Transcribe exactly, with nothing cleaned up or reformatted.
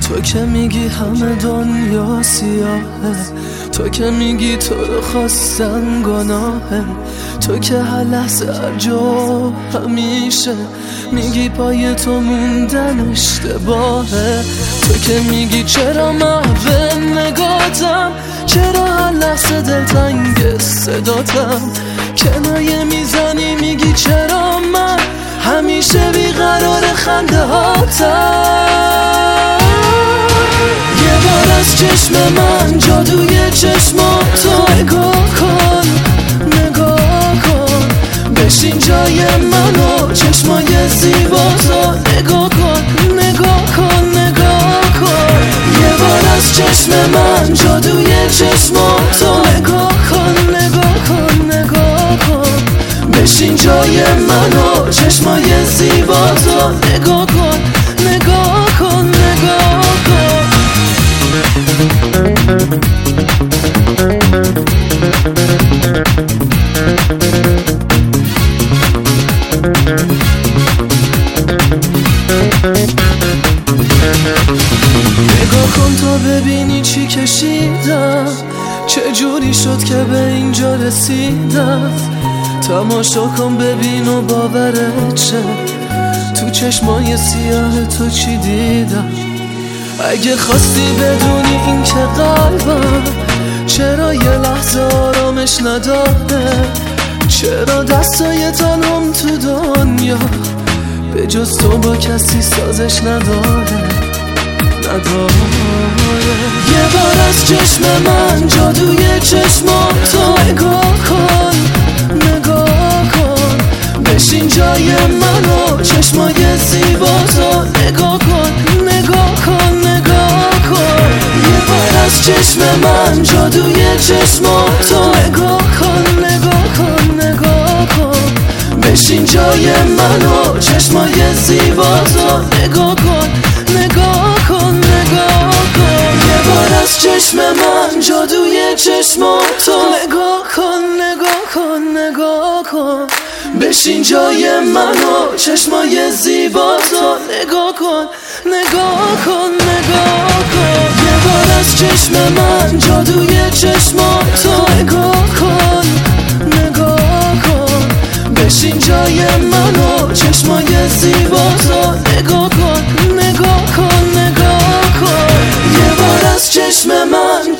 تو که میگی همه دنیا سیاهه، تو که میگی تو رو خواستن گناهه، تو که هر لحظه هر جا همیشه میگی پای تو موندن اشتباهه. تو که میگی چرا محو نگاتم، چرا هر لحظه دلتنگ صداتم، کنایه میزنی میگی چرا من همیشه بیقرار خنده هاتم. یه بار از چشم من جادوی چشماتو نگاه کن، نگاه کن، بشین جای منو چشمای زیباتو نگاه کن، نگاه کن، نگاه کن. یه بار از چشم من جادوی چشماتو نگاه کن، نگاه کن، نگاه کن، بشین جای منو چشمای زیباتو نگاه کن، نگاه کن، نگاه کن. نگاه کن تا ببینی چی کشیدم، چه جوری شد که به اینجا رسیدم. تماشا کن ببین و باورت شه، تو چشمای سیاه تو چی دیدم. اگه خواستی بدونی این که قلبم چرا یه لحظه آرامش نداره، چرا دستای تنم تو دنیا به جز تو با کسی سازش نداره، نداره. یه بار از چشم من جادوی چشماتو نگاه کن، نگاه کن، بشین جای منو چشمای زیباتو نگاه کن، نگاه کن، نگاه کن. یه بار از چشم من جادوی چشماتو نگاه کن، نگاه کن، نگاه کن، بشین جای منو چشمای زیباتو نگاه کن، نگاه کن، نگاه کن. یه بار از چشم من جادوی چشماتو نگاه کن، نگاه کن، نگاه کن، بشین جای منو چشمای زیباتو نگاه کن، نگاه کن، نگاه کن. یه بار از چشم من جادوی چشماتو نگاه کن، نگاه کن، بشین جای منو چشمای زیباتو نگاه کن، نگاه کن، نگاه کن. یه بار از چشم من